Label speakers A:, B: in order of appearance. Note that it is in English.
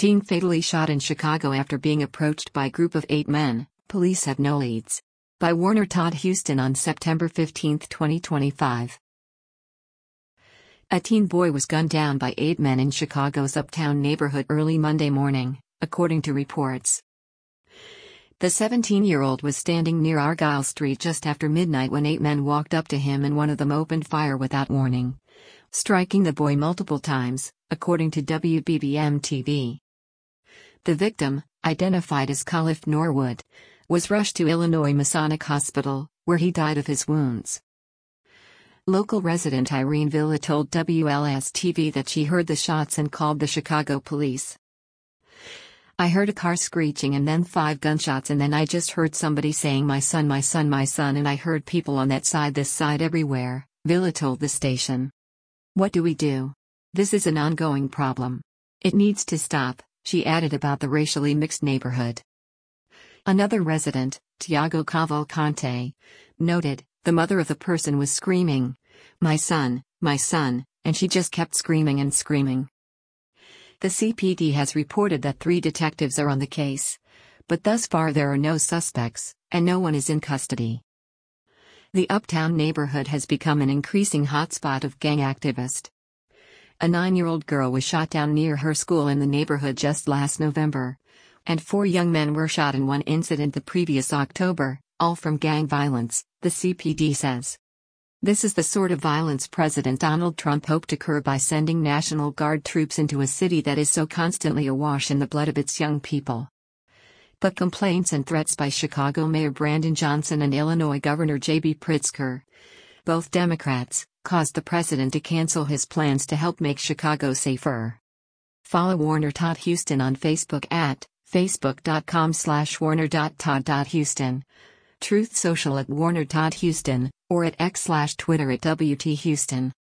A: Teen fatally shot in Chicago after being approached by group of 8 men, police have no leads. By Warner Todd Houston on September 15, 2025. A teen boy was gunned down by 8 men in Chicago's Uptown neighborhood early Monday morning, according to reports. The 17-year-old was standing near Argyle Street just after midnight when 8 men walked up to him and one of them opened fire without warning, striking the boy multiple times, according to WBBM-TV. The victim, identified as Khalif Norwood, was rushed to Illinois Masonic Hospital, where he died of his wounds. Local resident Irene Villa told WLS-TV that she heard the shots and called the Chicago police. "I heard a car screeching and then 5 gunshots and then I just heard somebody saying my son, my son, my son, and I heard people on that side, this side, everywhere," Villa told the station. "What do we do? This is an ongoing problem. It needs to stop," she added about the racially mixed neighborhood. Another resident, Tiago Cavalcante, noted, "The mother of the person was screaming, 'My son, my son,' and she just kept screaming and screaming." The CPD has reported that 3 detectives are on the case, but thus far there are no suspects, and no one is in custody. The Uptown neighborhood has become an increasing hotspot of gang activists. A 9-year-old girl was shot down near her school in the neighborhood just last November, and 4 young men were shot in one incident the previous October, all from gang violence, the CPD says. This is the sort of violence President Donald Trump hoped to curb by sending National Guard troops into a city that is so constantly awash in the blood of its young people. But complaints and threats by Chicago Mayor Brandon Johnson and Illinois Governor J.B. Pritzker, both Democrats, caused the president to cancel his plans to help make Chicago safer. Follow Warner Todd Houston on Facebook at facebook.com/warner.todd.houston, Truth Social at Warner Todd Houston, or at X/Twitter at WT Houston.